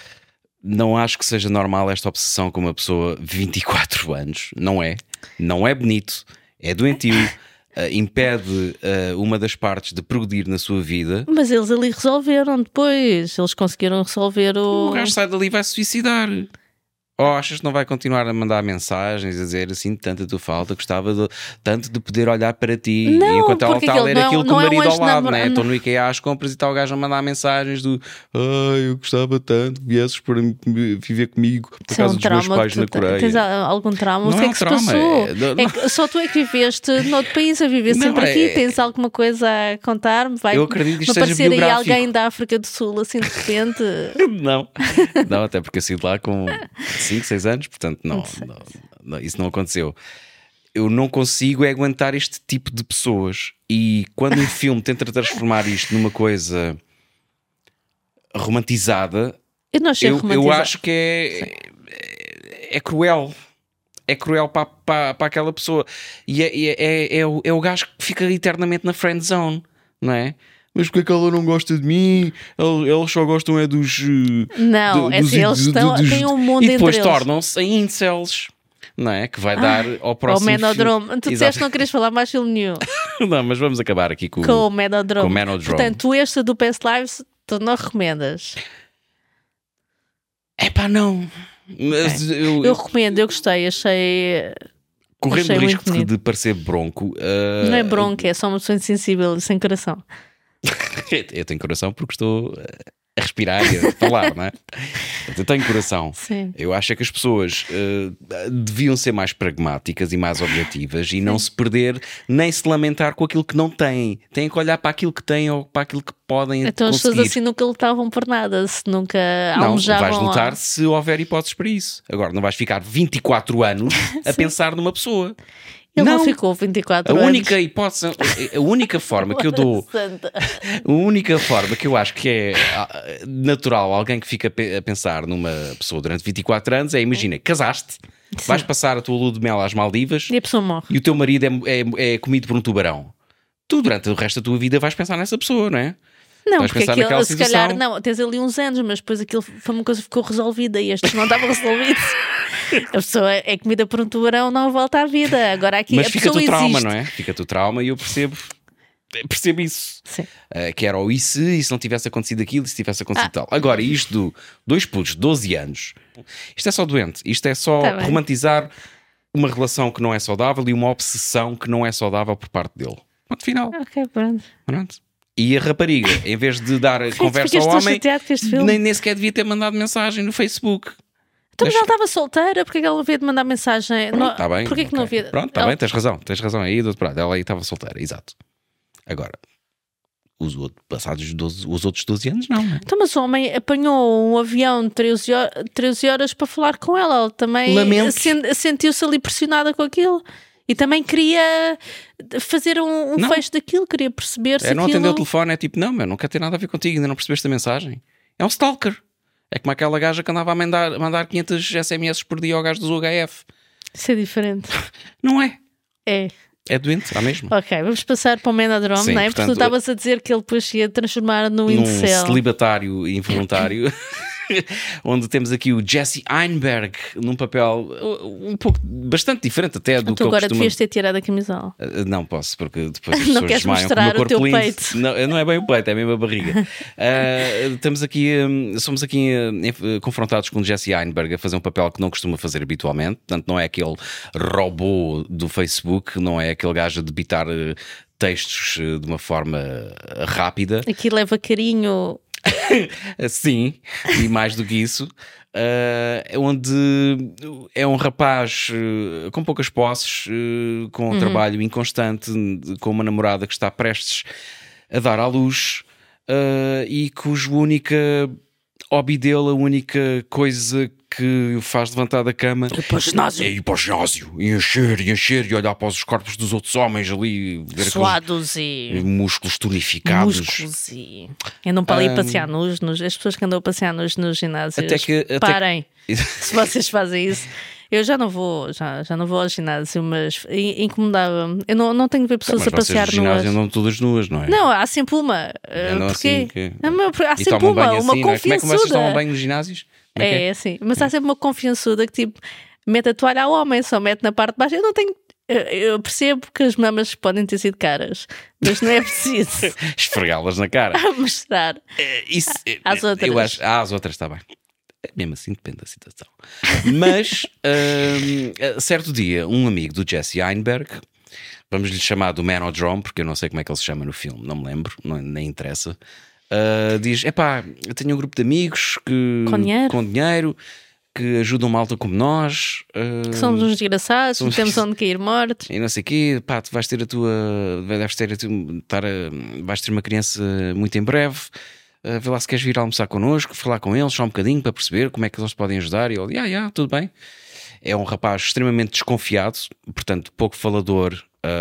Não acho que seja normal esta obsessão com uma pessoa de vinte e quatro anos. Não é. Não é bonito. É doentio. Uh, impede uh, uma das partes de progredir na sua vida.
Mas eles ali resolveram depois. Eles conseguiram resolver o...
O gajo sai dali e vai se suicidar. Ou achas que não vai continuar a mandar mensagens a dizer assim, tanta tua falta, gostava de, tanto de poder olhar para ti.
Não,
e enquanto ela está a ler
não,
aquilo
não
com o
é
marido
um
ao lado,
namor...
né? Estou no IKEA às compras e está o gajo a mandar mensagens do ai, eu gostava tanto que viesses para viver comigo por causa
um
dos meus pais na Coreia.
Tens algum trauma?
Não
o que é
um
que se
trauma,
passou?
é, não,
é que só tu é que viveste noutro país a viver
não,
sempre
é,
aqui. Tens alguma coisa a contar-me? Vai
eu acredito que isto
aparecer
seja
aí alguém da África do Sul assim de repente?
Não, não, até porque eu saí de lá com cinco, seis anos, portanto não, não, não, isso não aconteceu. Eu não consigo é aguentar este tipo de pessoas, e quando um filme tenta transformar isto numa coisa romantizada,
eu, não achei
eu,
romantizado.
eu acho que é, é, é cruel. É cruel para, para, para aquela pessoa. E é, é, é, é, o, é o gajo que fica eternamente na friend zone, não é? Mas porque é que ela não gosta de mim? Eles só gostam é dos...
Não,
do,
é
dos,
assim, eles
dos,
estão,
dos,
têm um mundo
e depois
entre
tornam-se em incels, não é? Que vai ah, dar ao próximo...
Ao Menodrome. Filme. Tu disseste que não querias falar mais filme nenhum.
Não, mas vamos acabar aqui com,
com o Menodrome.
Com o Menodrome.
Portanto, este do Past Lives, tu não recomendas?
É pá, não. Mas
okay.
eu,
eu recomendo, eu gostei, achei...
Correndo o risco de, de parecer bronco... Uh...
Não é bronco, é só uma pessoa insensível e sem coração.
Eu tenho coração porque estou a respirar e a falar, não é? Eu tenho coração.
Sim.
Eu acho é que as pessoas uh, deviam ser mais pragmáticas e mais objetivas e não se perder nem se lamentar com aquilo que não têm. Têm que olhar para aquilo que têm ou para aquilo que podem
então,
conseguir.
Então as pessoas assim nunca lutavam por nada, se nunca almejavam...
Não, vais lutar
lá.
se houver hipóteses para isso. Agora, não vais ficar vinte e quatro anos a pensar numa pessoa.
Ele não,
não
ficou vinte e quatro
a
anos.
Única hipótese, a única forma que eu dou, a única forma que eu acho que é natural alguém que fica a pensar numa pessoa durante vinte e quatro anos é, imagina, casaste, sim, vais passar a tua lua de mel às Maldivas
e a pessoa morre.
E o teu marido é, é, é comido por um tubarão. Tu durante o resto da tua vida vais pensar nessa pessoa, não é?
Não,
vais
porque aquilo, se calhar, não, tens ali uns anos, mas depois aquilo foi uma coisa que ficou resolvida e estes não estavam resolvidos. A pessoa é comida por um tubarão, não volta à vida. Agora aqui
mas
a
fica-te o trauma,
existe.
Não é? Fica-te o trauma e eu percebo. percebo isso.
Sim.
Uh, que era o e se, e se não tivesse acontecido aquilo, e se tivesse acontecido
ah.
tal. Agora, isto do dois putos, doze anos, isto é só doente. Isto é só tá romantizar uma relação que não é saudável e uma obsessão que não é saudável por parte dele. Ponto final.
Ok, pronto.
Pronto. E a rapariga, em vez de dar conversa ao homem, nem, nem sequer devia ter mandado mensagem no Facebook.
Então, mas ela estava solteira, porque é que ela não havia de mandar mensagem?
Pronto, está bem.
Porquê
okay.
que não havia?
Pronto, está
ela...
bem, tens razão, tens razão aí do outro lado. Ela aí estava solteira, exato. Agora, os outros, passados doze, os outros doze anos, não, né?
Então, mas o homem apanhou um avião de treze horas, treze horas para falar com ela. Ela também sen, sentiu-se ali pressionada com aquilo. E também queria fazer um, um fecho daquilo, queria perceber se
é, não
aquilo...
atendeu o telefone, é tipo, não, meu, não quer ter nada a ver contigo, ainda não percebeste a mensagem. É um stalker. É como aquela gaja que andava a mandar, mandar quinhentos S M S por dia ao gajo do U H F.
Isso é diferente.
Não é?
É.
É doente, a mesma.
Ok, vamos passar para o Menadrome, não é? Portanto, porque tu estavas a dizer que ele depois ia transformar no incel.
Num celibatário involuntário. Onde temos aqui o Jesse Eisenberg num papel um pouco bastante diferente até do
tu
que eu
agora
costumo...
devias ter tirado a camisola.
Uh, não posso, porque depois as
não
pessoas
queres
desmaiam
mostrar
com o,
o teu
lindo.
peito.
Não, não é bem o peito, é mesmo a barriga. uh, estamos aqui, um, somos aqui uh, confrontados com o Jesse Eisenberg a fazer um papel que não costuma fazer habitualmente. Portanto, não é aquele robô do Facebook, não é aquele gajo a debitar uh, textos uh, de uma forma uh, rápida.
Aqui leva carinho...
Sim, e mais do que isso, uh, onde é um rapaz uh, com poucas posses, uh, com um uhum. trabalho inconstante, com uma namorada que está prestes a dar à luz uh, e cuja única hobby dele, a única coisa que o faz levantar da cama
é ir para o ginásio,
é ir para o ginásio e encher e encher e olhar para os corpos dos outros homens ali, ver
suados e
músculos tonificados,
músculos e andam para ali um... passear nos, nos as pessoas que andam a passear nos, nos ginásios,
até que, até
parem
que...
se vocês fazem isso. Eu já não vou, já, já não vou ao ginásio, mas incomodava-me. Eu não, não tenho de ver pessoas
então,
a passear nuas.
ginásio andam todas nuas, não é?
Não, há sempre uma.
Não,
Porquê?
assim que...
não, há
e
sempre uma,
assim,
uma
não é?
confiançuda.
Como é que vocês tomam banho nos ginásios?
É, é, é assim, mas é. há sempre uma confiançuda que tipo, mete a toalha ao homem, só mete na parte de baixo. Eu não tenho. Eu percebo que as mamas podem ter sido caras, mas não é preciso
esfregá-las na cara.
A mostrar.
É, isso,
às outras.
Eu acho, ah, às outras está bem. Mesmo assim depende da situação. Mas um, certo dia, um amigo do Jesse Eisenberg, vamos lhe chamar do Menodrome, porque eu não sei como é que ele se chama no filme, não me lembro, não, nem interessa. Uh, diz: epá, eu tenho um grupo de amigos que,
com dinheiro,
com dinheiro que ajudam malta como nós, uh,
que somos uns desgraçados, somos... temos onde cair mortos
e não sei o quê. Pá, tu vais ter a tua, deves ter a tua, estar a, vais ter uma criança muito em breve. Uh, vê lá se queres vir almoçar connosco, falar com eles só um bocadinho para perceber como é que eles podem ajudar. E ele, ah, yeah, tudo bem. É um rapaz extremamente desconfiado, portanto pouco falador,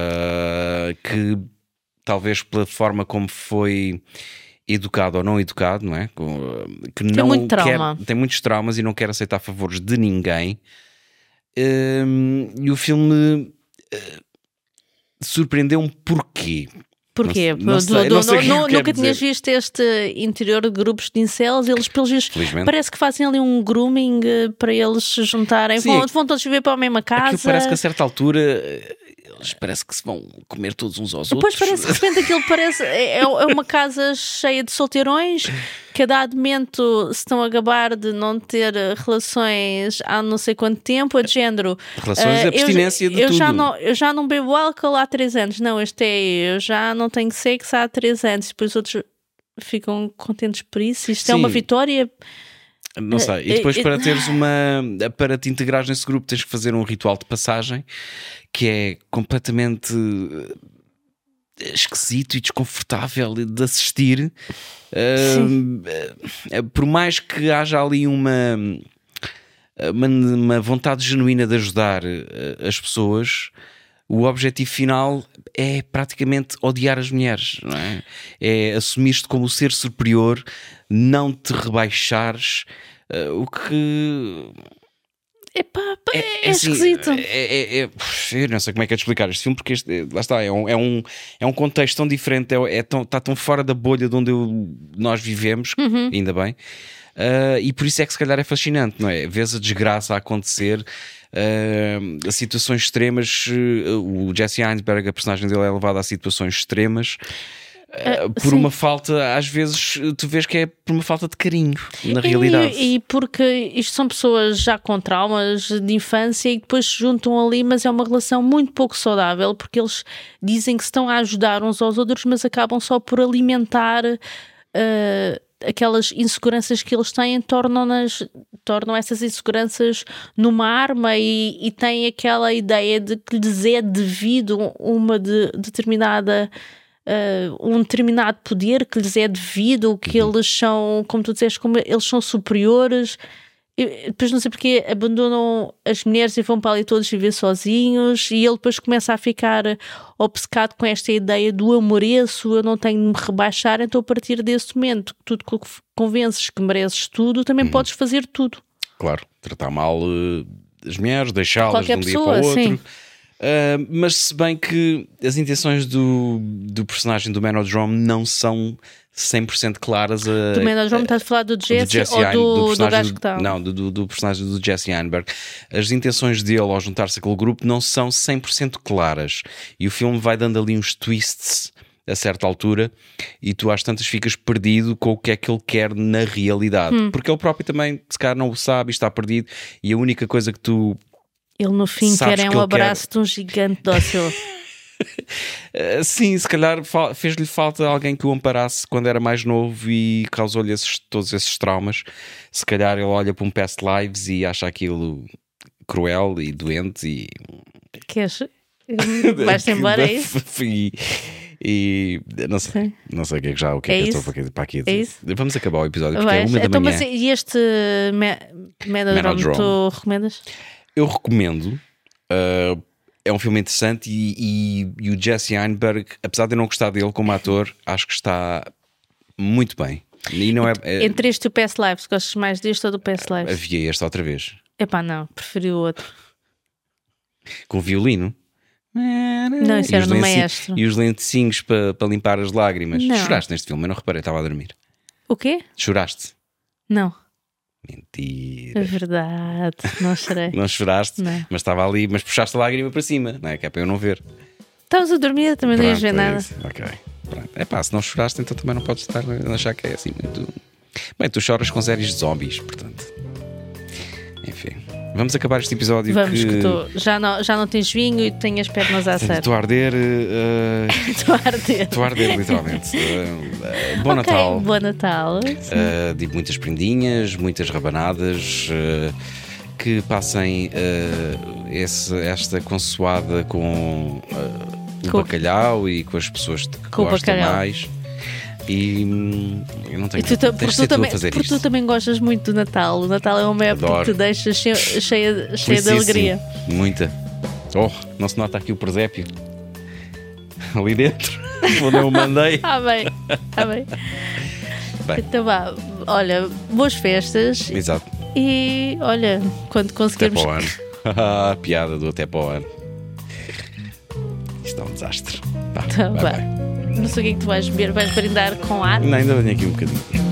uh, que talvez pela forma como foi educado ou não educado, não é? Que
tem
não
muito trauma.
Quer, tem muitos traumas e não quer aceitar favores de ninguém. Uh, e o filme uh, surpreendeu-me porquê?
Porquê?
Não, não sei,
do,
não sei
do, no, nunca
dizer.
tinhas visto este interior de grupos de incels? Eles, pelos vistos, parece que fazem ali um grooming para eles se juntarem. Vão, vão todos viver para a mesma casa.
Aquilo parece que a certa altura eles parece que se vão comer todos uns aos
Depois
outros.
Depois parece que de repente aquilo parece é, é uma casa cheia de solteirões que a dado momento se estão a gabar de não ter relações há não sei quanto tempo, a de género.
Relações, uh, abstinência
eu,
de
eu
tudo.
Já não, eu já não bebo álcool há três anos. Não, este é eu já não tenho sexo há três anos. Depois outros ficam contentes por isso. Isto Sim. é uma vitória.
Não sei. E depois para teres uma... para te integrares nesse grupo tens que fazer um ritual de passagem que é completamente esquisito e desconfortável de assistir. Uh, por mais que haja ali uma, uma, uma vontade genuína de ajudar as pessoas, o objetivo final é praticamente odiar as mulheres, não é? É assumir-te como o ser superior, não te rebaixares, uh, o que...
Epá, é, é, é
assim,
esquisito.
É, é, é, eu não sei como é que é de explicar este filme, porque este, lá está, é um, é um, é um contexto tão diferente, é, é tão, está tão fora da bolha de onde eu, nós vivemos,
uhum.
ainda bem. Uh, e por isso é que se calhar é fascinante, não é? Vês a desgraça a acontecer, uh, a situações extremas. Uh, o Jesse Eisenberg, a personagem dele, é levada a situações extremas. Uh, por sim. uma falta, às vezes tu vês que é por uma falta de carinho na realidade.
E, e porque isto são pessoas já com traumas de infância e depois se juntam ali, mas é uma relação muito pouco saudável, porque eles dizem que se estão a ajudar uns aos outros, mas acabam só por alimentar uh, aquelas inseguranças que eles têm, tornam-nas, tornam essas inseguranças numa arma e, e têm aquela ideia de que lhes é devido uma de, determinada Uh, um determinado poder que lhes é devido, que uhum. eles são, como tu disseste, como eles são superiores. E depois não sei porque abandonam as mulheres e vão para ali todos viver sozinhos, e ele depois começa a ficar obcecado com esta ideia do eu mereço, eu não tenho de me rebaixar. Então a partir desse momento que tu te convences que mereces tudo, também uhum. podes fazer tudo.
Claro, tratar mal uh, as mulheres, deixá-las de um
pessoa,
dia para o outro.
Sim.
Uh, mas se bem que as intenções do, do personagem do Manodrome não são cem por cento claras. A,
do Manodrome estás a falar do Jesse, do Jesse ou
Ein,
do,
do,
do gajo que está?
Não, do, do, do personagem do Jesse Eisenberg. As intenções dele ao juntar-se àquele grupo não são cem por cento claras, e o filme vai dando ali uns twists a certa altura e tu às tantas ficas perdido com o que é que ele quer na realidade, hum. porque ele próprio também se calhar não o sabe e está perdido, e a única coisa que tu
ele no fim quer é um abraço quer... de um gigante dócil.
Sim, se calhar fez-lhe falta alguém que o amparasse quando era mais novo e causou-lhe esses, todos esses traumas. Se calhar ele olha para um Past Lives e acha aquilo cruel e doente e...
Queres? Vais-te embora, é isso?
e, e não sei, Sim. não sei o que é que já o que é, é que eu estou para aqui a dizer. É isso? Vamos acabar o episódio porque Vais. é uma
então,
da manhã.
Mas e este Manodrome, tu recomendas?
Eu recomendo, uh, é um filme interessante e, e, e o Jesse Eisenberg, apesar de eu não gostar dele como ator, acho que está muito bem. E não é, é...
Entre este e o Past Lives, gostas mais deste ou do Past Lives?
Havia este outra vez.
Epá, não, preferi o outro.
Com violino?
Não, isso era no maestro.
E os lentecinhos para pa limpar as lágrimas.
Não.
Choraste neste filme, eu não reparei, estava a dormir.
O quê?
Choraste?
Não.
Mentira.
É verdade, não chorei.
Não choraste,
não.
Mas estava ali, mas puxaste a lágrima para cima, não é? Que é para eu não ver.
Estavas a dormir, também Pronto, não ias ver nada.
É ok. Pronto. É pá, se não choraste, então também não podes estar a achar que é assim muito. Bem, tu choras com séries de zombies, portanto. Enfim. Vamos acabar este episódio.
Vamos,
que,
que tu já não, já não tens vinho e tenho as pernas a sério.
Estou a arder.
Estou uh, a arder.
Estou a arder, literalmente. Uh, uh, bom
okay,
Natal.
Bom Natal.
Uh, digo muitas prendinhas, muitas rabanadas. Uh, que passem uh, esse, esta consoada com uh, o com bacalhau e com as pessoas que
com
gostam mais. E hum, eu não tenho
que tu,
porque
tu, também,
fazer
porque
isto.
tu também gostas muito do Natal. O Natal é uma época
Adoro.
que te deixa cheia, cheia, cheia de alegria.
Muita. Oh, não se nota aqui o presépio ali dentro onde eu mandei.
Ah, bem, ah, bem.
bem.
Então vá, olha, boas festas.
Exato.
E olha, quando conseguirmos.
Até para o ano. A piada do até para o ano. Isto é um desastre. Tá,
então,
vai,
vá.
vai.
Não sei o que é que tu vais beber, vais brindar com ar?
Não, ainda venho aqui um bocadinho.